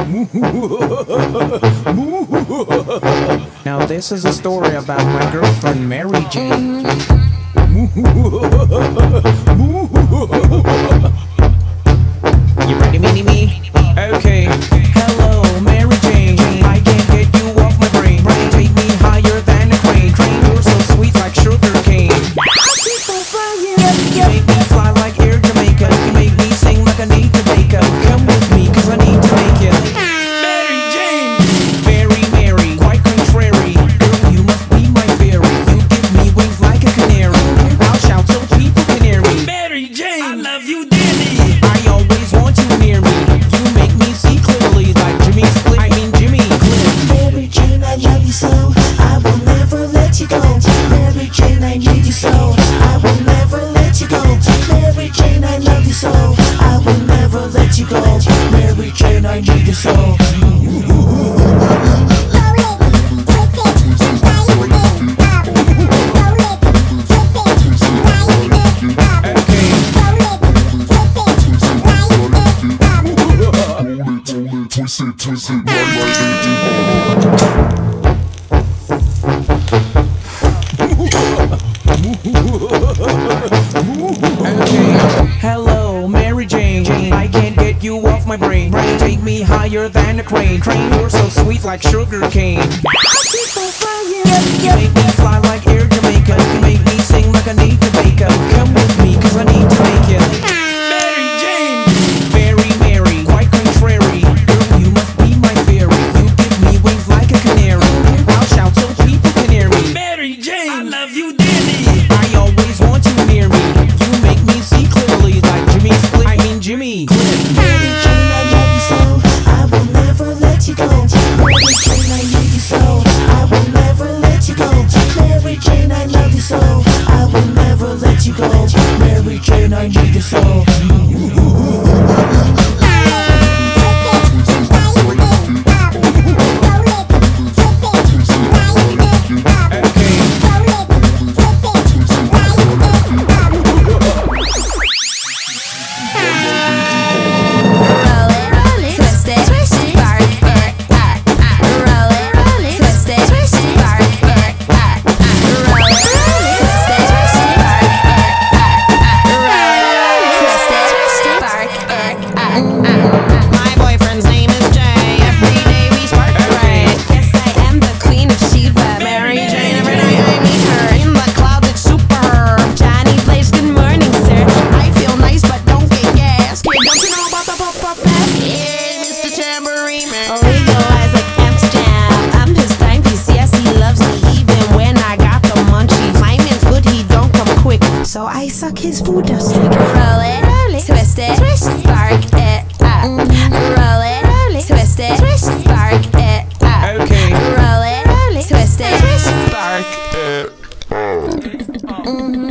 Now this is a story about my girlfriend Mary Jane. You ready, me? Okay. Hello, Mary Jane. I can't get you off my brain. Take me higher than a crane. You're so sweet like sugar cane. You make me fly like Air Jamaica. You make me sing like I need to bake up. Come with me, cause I need to make you Mary Jane. Very Mary, quite contrary. Girl, you must be my fairy. You give me wings like a canary. I'll shout so people can hear me. Mary Jane, I love you dearly. I always want you near me. You make me see clearly like Jimmy Split. I mean Jimmy Cliff. Mary Jane, I love you so. I will never let you go. Mary Jane, I need you so. I will never let you go. Mary Jane, I love you so. I will never let you go. Mary Jane, I need you so. Twist it, right, Hello, Mary Jane. I can't get you off my brain. Take me higher than a crane. You're so sweet like sugar cane. You make me fly like Air Jamaica. You make me sing like I need to bake up. Come with me, cause I need to make you Mary Jane. Very Mary, quite contrary. Girl, you must be my fairy. You give me wings like a canary. I'll shout so people can hear me. Mary Jane, I love you dearly. I always want you near me. You make me see clearly like Jimmy Split. I mean Jimmy Cliff. Mary Jane, I love you so. I will never let you go. Mary Jane, I need you so. I will never let you go. Mary Jane, I love you so. I will never let you go. Mary Jane, I need you so. My boyfriend's name is Jay. Every day we spark gray. Yes, I am the queen of Sheba. Mary Jane, every night I meet her. In the clouds, it's super. Johnny plays good morning, sir. I feel nice, but don't get gas. Kid, don't you know about the pop pass? Yeah, Mr. Tambourine Man. Legalize like Amsterdam. I'm his timepiece. Yes, he loves me even when I got the munchies. My man's good, he don't come quick, so I suck his food dust. Roll it, twist it, spark it up. Roll it, twist it, spark it up. Okay. Roll it, twist it, spark right.